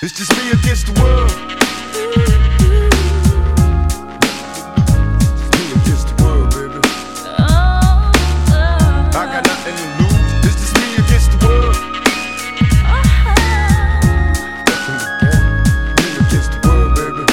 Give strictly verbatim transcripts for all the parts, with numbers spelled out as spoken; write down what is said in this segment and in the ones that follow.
It's just me against the world. It's me against the world, baby. I got nothing to lose. It's just me against the world. Me against the world, baby.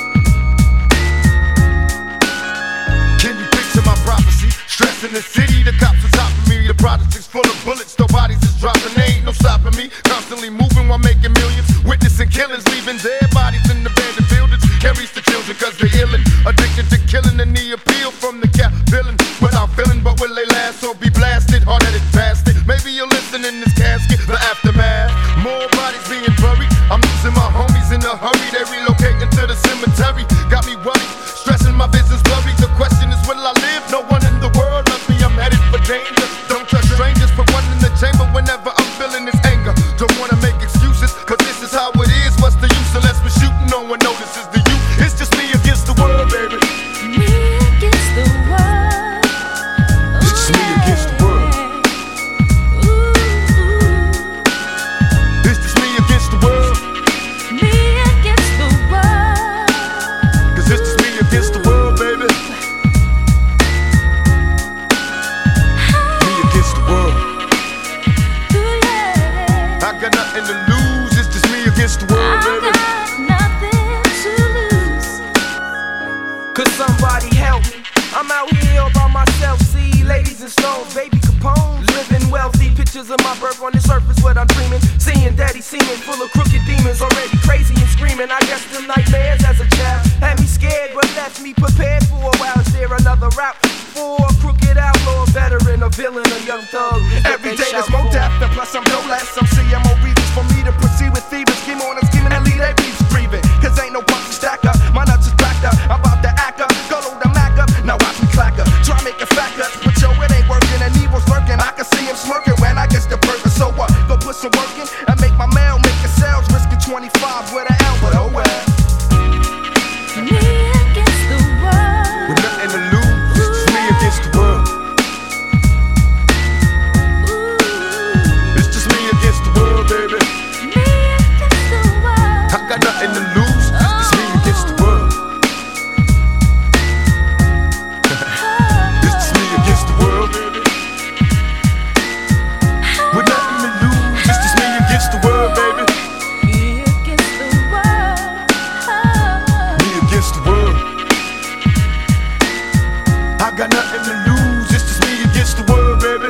Can you picture my prophecy? Stress in the city, the cops are topping me. The project's full of bullets, no bodies is dropping. They ain't no stopping me. Constantly moving while making millions. Witnessing killings, leaving dead bodies in abandoned buildings. Can't reach the children cause they're illin'. Addicted to killing and the appeal from the cap villain. Without feeling, but will they last or be blasted? Hard-headed bastard. Maybe you'll listen in this casket, the aftermath. More bodies being buried. I'm losing my homies in a hurry. They relocating to the cemetery. Got me worried, stressing my business blurry. The question is, will I live? No one in the world loves me. I'm headed for danger. Don't trust strangers. Put one in the chamber whenever I'm feeling this anger. Don't wanna make excuses, cause this is how it is. What's the use unless we're shooting? No one notices the youth. It's just me against the world, baby. Me against the world. It's just me against the world. It's just me against the world. Me against the world. Cause it's just me against the world, baby. Me against the world. I got nothing to lose. It's just me against the world, baby. Could somebody help me? I'm out here all by myself. See, ladies and stones, baby Capones, living wealthy. Pictures of my birth on the surface, what I'm dreaming. Seeing daddy seeming full of crooked demons, already crazy and screaming. I guess them nightmares as a child had me scared, but left me prepared for a while. Is there another route for a crooked outlaw, veteran, a villain, a young thug? Every day there's more death, and plus I'm no less. Some C M O reasons for me to proceed with thieves. Scheme on and scheming and lead their beefs breathing. Cause ain't no punch to stack up. My nuts is backed up. I'm about to act up. Go load the Mac up. Now watch me clack up. Try make it fact up. But yo, it ain't working and evil's lurking. I can see him smirking when I get the burger. So what? Go put some work in and make my mail, make it sales. Risking twenty-five with an L, but oh well. Me against the world. With nothing to lose, it's just me against the world. It's just me against the world, baby. Me against the world. I got nothing to lose, it's just me against the world. It's just me against the world, baby. With nothing to lose, it's just me against the world, baby. Me against the world. Me against the world. I got nothing to lose, it's just me against the world, baby.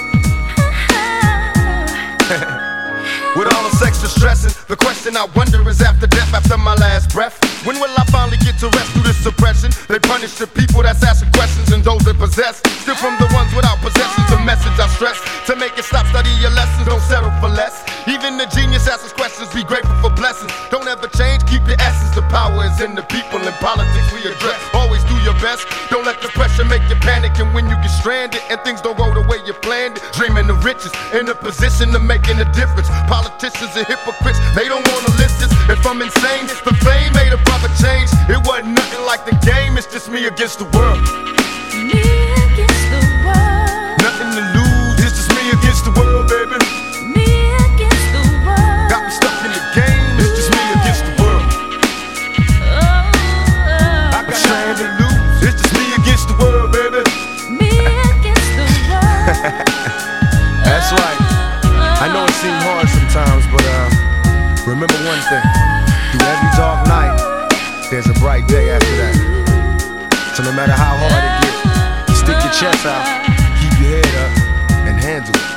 With all this extra stressing, the question I wonder is after death, after my last breath, when will I finally get to rest through this suppression? They punish the people that's asking questions and those that possess. Still from the ones without possessions, the message I stress. To make it stop, study your lessons, don't settle for less. Even the genius asks questions, be grateful for blessings. Don't ever change, keep your essence. The power is in the people, in politics we address. Always do your best, don't let the pressure make you panic. And when you get stranded and things don't go the way you planned it, dreaming of riches, in a position of making a difference. Politicians are hypocrites, they don't wanna listen. If I'm insane, the fame made a proper change. It wasn't nothing like the game, it's just me against the world. Me against the world. Nothing to lose, it's just me against the world, baby. Me against the world. Got me stuck in the game, it's just me against the world. I got nothing to lose, it's just me against the world, baby. Me against the world. That's right. I know it seems hard sometimes, but uh, remember one thing. Through every dark night, there's a bright day after that. So no matter how hard it gets, you stick your chest out, keep your head up, and handle it.